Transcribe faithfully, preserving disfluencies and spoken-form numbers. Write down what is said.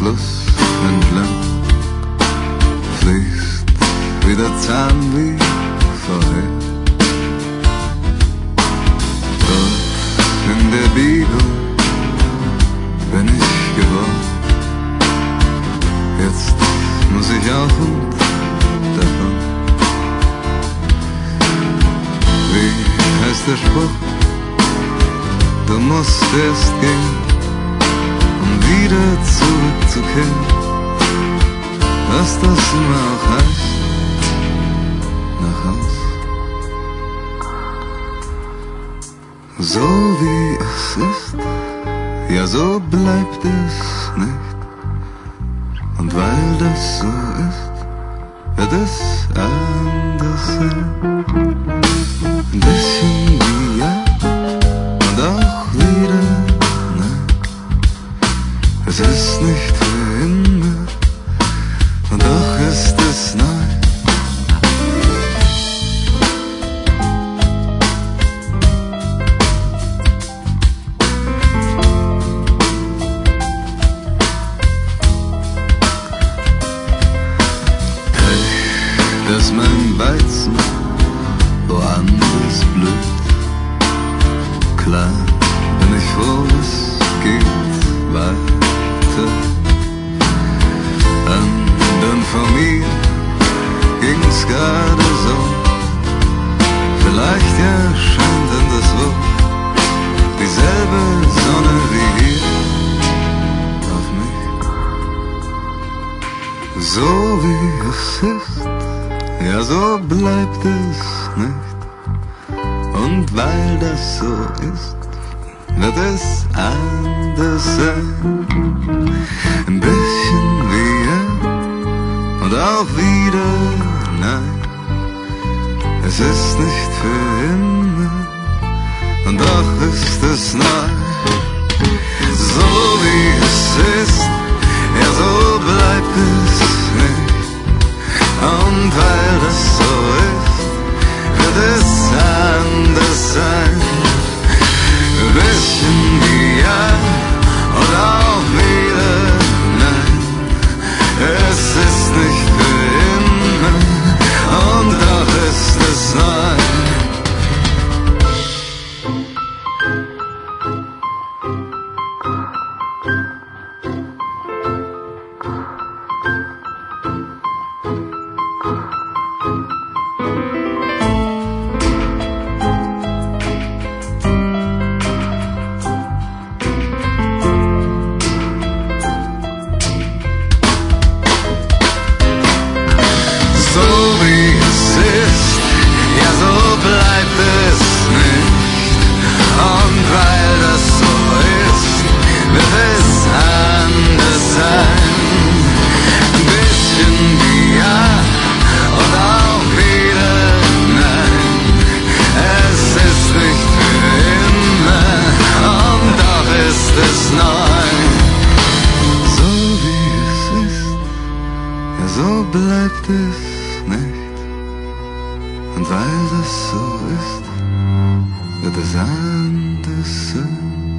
Fluss entlang fließt wieder Zahn wie vorher. Dort in der Bibel bin ich geworden. Jetzt muss ich auf und davon. Wie heißt der Spruch? Du musst erst gehen, um wieder zurückzukehren. Was das immer auch heißt, nach Haus. So wie es ist, ja so bleibt es nicht. Und weil das so ist, wird es anders sein. Ein bisschen wie ja und auch wieder nein. Es ist nicht für immer und doch ist es neu. Dass mein Weizen woanders blüht. Klar bin ich froh, es geht weiter. Anderen vor mir ging's gerade so. Vielleicht erscheint anderswo dieselbe Sonne wie hier auf mich. So wie es ist, ja, so bleibt es nicht. Und weil das so ist, wird es anders sein. Ein bisschen wie ja und auch wieder nein. Es ist nicht für immer und doch ist es neu. So wie es ist, ja, so bleibt es nicht. Und weil das so ist, wird es anders sein. Ein bisschen wie ja und auch wieder nein. Es ist nicht für immer und doch ist es neu. So bleibt es nicht. Und weil das so ist, wird es anders sein.